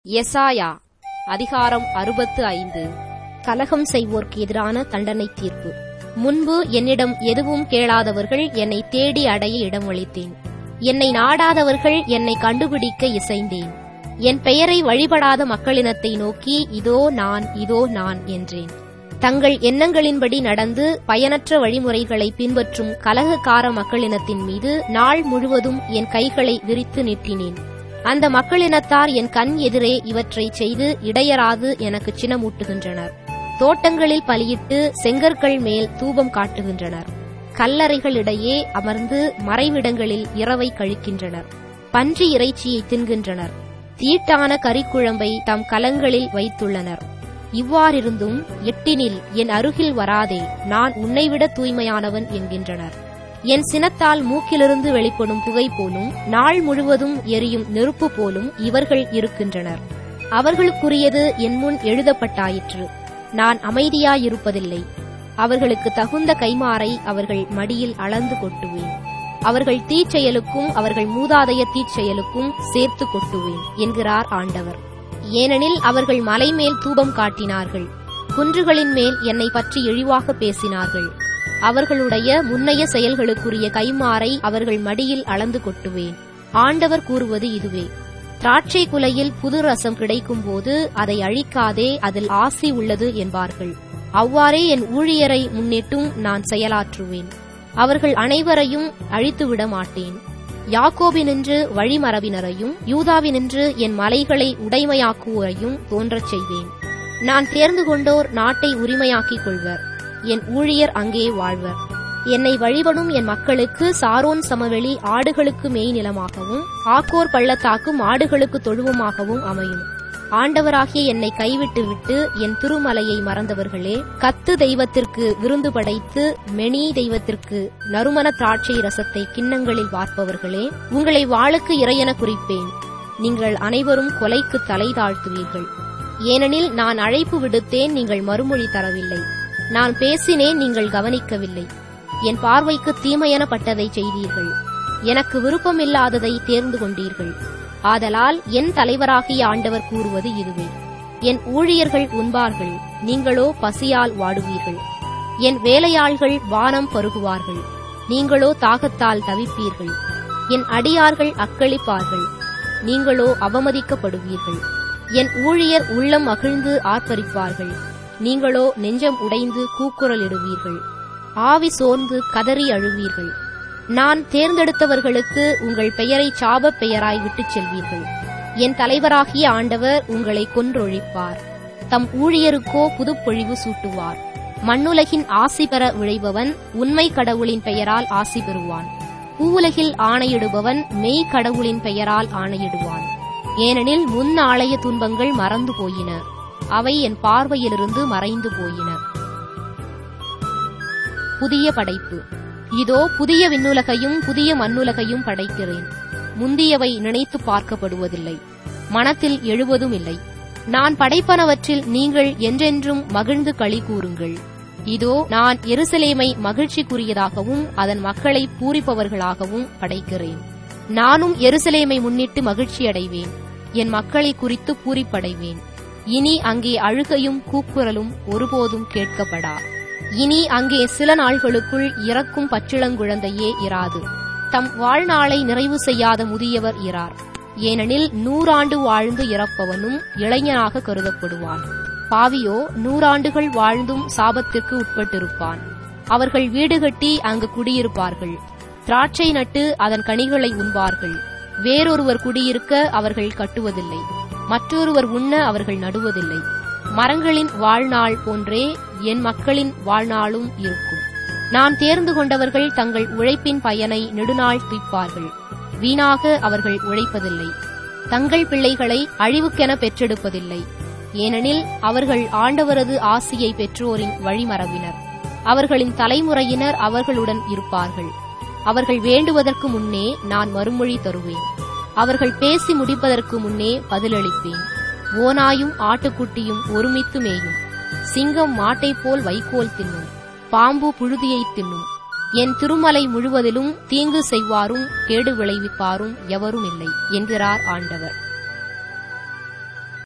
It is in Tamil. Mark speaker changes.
Speaker 1: எசாயா அதிகாரம் 65. கலகம் செய்வோர்க்கு எதிரான தண்டனை தீர்ப்பு. முன்பு என்னிடம் எதுவும் கேளாதவர்கள் என்னை தேடி அடைய இடமளித்தேன். என்னை நாடாதவர்கள் என்னை கண்டுபிடிக்க இசைந்தேன். என் பெயரை வழிபடாத மக்களினத்தை நோக்கி இதோ நான் என்றேன். தங்கள் எண்ணங்களின்படி நடந்து பயனற்ற வழிமுறைகளை பின்பற்றும் கலகக்கார மக்களினத்தின் மீது நாள் முழுவதும் என் கைகளை விரித்து நீட்டினேன். அந்த மக்களினத்தார் என் கண் எதிரே இவற்றை செய்து இடையராது எனக்கு சினமூட்டுகின்றனர். தோட்டங்களில் பலியிட்டு செங்கற்கள் மேல் தூபம் காட்டுகின்றனர். கல்லறைகளிடையே அமர்ந்து மறைவிடங்களில் இரவை கழிக்கின்றனர். பன்றி இறைச்சியை தின்கின்றனர். தீட்டான கறிக்குழம்பை தம் கலங்களில் வைத்துள்ளனர். இவ்வாறிருந்தும் எட்டினில் என் அருகில் வராதே, நான் உன்னைவிட தூய்மையானவன் என்கின்றனர். என் சினத்தால் மூக்கிலிருந்து வெளிப்படும் புகை போலும் நாள் முழுவதும் எரியும் நெருப்பு போலும் இவர்கள் இருக்கின்றனர். அவர்களுக்குரியது என் முன் எழுதப்பட்டாயிற்று. நான் அமைதியாயிருப்பதில்லை. அவர்களுக்கு தகுந்த கைமாறை அவர்கள் மடியில் அளந்து கொட்டுவேன். அவர்கள் தீச்செயலுக்கும் அவர்கள் மூதாதைய தீச்செயலுக்கும் சேர்த்து கொட்டுவேன் என்கிறார் ஆண்டவர். ஏனெனில் அவர்கள் மலைமேல் தூபம் காட்டினார்கள். குன்றுகளின் மேல் என்னை பற்றி இழிவாக பேசினார்கள். அவர்களுடைய முன்னைய செயல்களுக்குரிய கைமாறை அவர்கள் மடியில் அளந்து கொட்டுவேன். ஆண்டவர் கூறுவது இதுவே. திராட்சை குலையில் புது ரசம் கிடைக்கும் போது அதை அழிக்காதே, அதில் ஆசி உள்ளது என்பார்கள். அவ்வாறே என் ஊழியரை முன்னிட்டும் நான் செயலாற்றுவேன். அவர்கள் அனைவரையும் அழித்துவிட மாட்டேன். யாக்கோபினின்று வழிமரபினரையும் யூதாவினின்று என் மலைகளை உடைமையாக்குவோரையும் தோன்றச் செய்வேன். நான் தேர்ந்து கொண்டோர் நாட்டை உரிமையாக்கிக் கொள்வர். என் ஊழியர் அங்கே வாழ்வர். என்னை வழிபடும் என் மக்களுக்கு சாரோன் சமவெளி ஆடுகளுக்கு மேய்நிலமாகவும் ஆக்கோர் பள்ளத்தாக்கு மாடுகளுக்கு தொழுவமாகவும் அமையும். ஆண்டவராகிய என்னை கைவிட்டுவிட்டு என் திருமலையை மறந்தவர்களே, கத்து தெய்வத்திற்கு விருந்து படைத்து மெனி தெய்வத்திற்கு நறுமண திராட்சை ரசத்தை கிண்ணங்களில் வார்ப்பவர்களே, உங்களை வாளுக்கு இறையென குறிப்பேன். நீங்கள் அனைவரும் கொலைக்கு தலை தாழ்த்துவீர்கள். ஏனெனில் நான் அழைப்பு விடுத்தேன், நீங்கள் மறுமொழி தரவில்லை. நான் பேசினேன், நீங்கள் கவனிக்கவில்லை. என் பார்வைக்கு தீமையெனப்பட்டதை செய்தீர்கள். எனக்கு விருப்பமில்லாததை தேர்ந்து கொண்டீர்கள். ஆதலால் என் தலைவராகிய ஆண்டவர் கூறுவது இதுவே. என் ஊழியர்கள் உண்பார்கள், நீங்களோ பசியால் வாடுவீர்கள். என் வேலையாள்கள் வானம் பருகுவார்கள், நீங்களோ தாகத்தால் தவிப்பீர்கள். என் அடியார்கள் அக்களிப்பார்கள், நீங்களோ அவமதிக்கப்படுவீர்கள். என் ஊழியர் உள்ளம் மகிழ்ந்து ஆர்ப்பரிப்பார்கள், நீங்களோ நெஞ்சம் உடைந்து கூக்குரலிடுவீர்கள். ஆவி சோர்ந்து கதறி அழுவீர்கள். நான் தேர்ந்தெடுத்தவர்களுக்கு உங்கள் பெயரை சாபப் பெயராய் விட்டுச் செல்வீர்கள். என் தலைவராகிய ஆண்டவர் உங்களை கொன்றொழிப்பார். தம் ஊழியருக்கோ புதுப்பொழிவு சூட்டுவார். மண்ணுலகின் ஆசி பெற விழைபவன் உண்மை கடவுளின் பெயரால் ஆசி பெறுவான். பூவுலகில் ஆணையிடுபவன் மெய் கடவுளின் பெயரால் ஆணையிடுவான். ஏனெனில் முன் நாளைய துன்பங்கள் மறந்து போயின, அவை என் பார்வையிலிருந்து மறைந்து போயின. புதிய படைப்பு. இதோ புதிய விண்ணுலகையும் புதிய மண்ணுலகையும் படைக்கிறேன். முந்தியவை நினைத்து பார்க்கப்படுவதில்லை, மனத்தில் எழுவதும் இல்லை. நான் படைப்பனவற்றில் நீங்கள் என்றென்றும் மகிழ்ந்து களி கூறுங்கள். இதோ நான் எருசலேமை மகிழ்ச்சிக்குரியதாகவும் அதன் மக்களை பூரிப்பவர்களாகவும் படைக்கிறேன். நானும் எருசலேமை முன்னிட்டு மகிழ்ச்சியடைவேன், என் மக்களை குறித்து பூரிப்படைவேன். இனி அங்கே அழுகையும் கூக்குரலும் ஒருபோதும் கேட்கப்படா. இனி அங்கே சில நாள்களுக்குள் இறக்கும் பச்சிளங்குழந்தையே இராது. தம் வாழ்நாளை நிறைவு செய்யாத முதியவர் இரார். ஏனெனில் 100 ஆண்டு வாழ்ந்து இறப்பவனும் இளைஞனாக கருதப்படுவான். பாவியோ 100 ஆண்டுகள் வாழ்ந்தும் சாபத்திற்கு உட்பட்டிருப்பான். அவர்கள் வீடு கட்டி அங்கு குடியிருப்பார்கள். திராட்சை நட்டு அதன் கனிகளை உண்பார்கள். வேறொருவர் குடியிருக்க அவர்கள் கட்டுவதில்லை, மற்றொருவர் உண்ண அவர்கள் நடுவதில்லை. மரங்களின் வாழ்நாள் போன்றே என் மக்களின் வாழ்நாளும் இருக்கும். நான் தேர்ந்து கொண்டவர்கள் தங்கள் உழைப்பின் பயனை நெடுநாள் துய்ப்பார்கள். வீணாக அவர்கள் உழைப்பதில்லை. தங்கள் பிள்ளைகளை அழிவுக்கென பெற்றெடுப்பதில்லை. ஏனெனில் அவர்கள் ஆண்டவரது ஆசியை பெற்றோரின் வழிமரபினர். அவர்களின் தலைமுறையினர் அவர்களுடன் இருப்பார்கள். அவர்கள் வேண்டுவதற்கு முன்னே நான் மறுமொழி தருவேன். அவர்கள் பேசி முடிப்பதற்கு முன்னே பதிலளிப்பேன். ஓநாயும் ஆட்டுக்குட்டியும் ஒருமித்து மேயும். சிங்கம் மாட்டைப் போல் வைக்கோல் தின்னும், பாம்பு புழுதியை தின்னும். என் திருமலை முழுவதிலும் தீங்கு செய்வாரும் கேடு விளைவிப்பாரும் எவரும் இல்லை என்கிறார் ஆண்டவர்.